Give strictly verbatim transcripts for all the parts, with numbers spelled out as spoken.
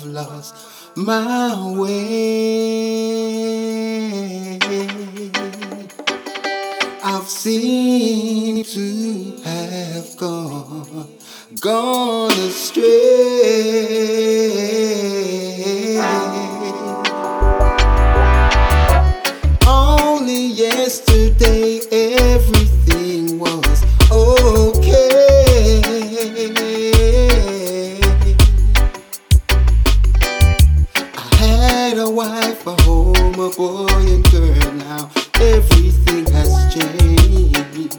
have lost my way. I've seemed to have gone, gone astray. Only yesterday everything was okay. I had a wife, a home, a boy and girl. Now everything has changed.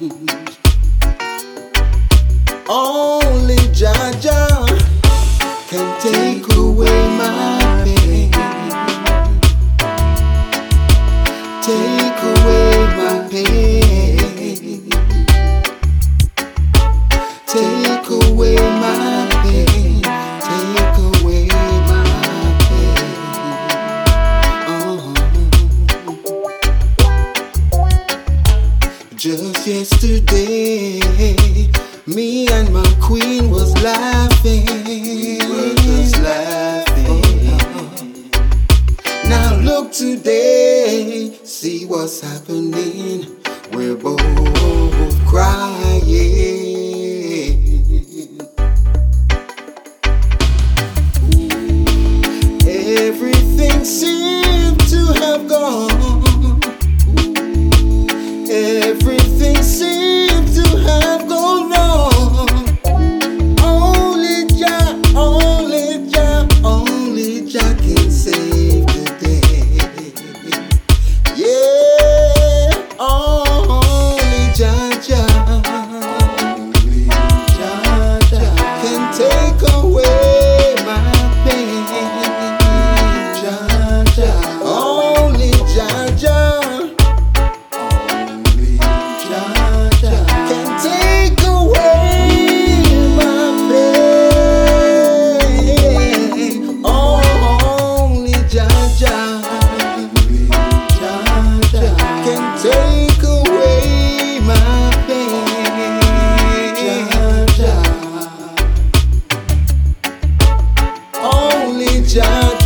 Only Jah Jah can take away my pain, take away my pain, take away my pain, take away my pain. Uh-huh. Just yesterday, me and my queen was laughing. We were just laughing. Oh. Now look today, see what's happening. We're both crying. Everything seemed to have gone. Everything seemed to have gone wrong. Only Jah, only Jah, only Jah can save the day. Yeah, only Jah Jah, only Jah Jah can take away my pain. Jah Jah, only Jah Jah. Can take away my pain. Only Jah Jah, Jah Jah can take away my pain. Jah Jah, only Jah Jah.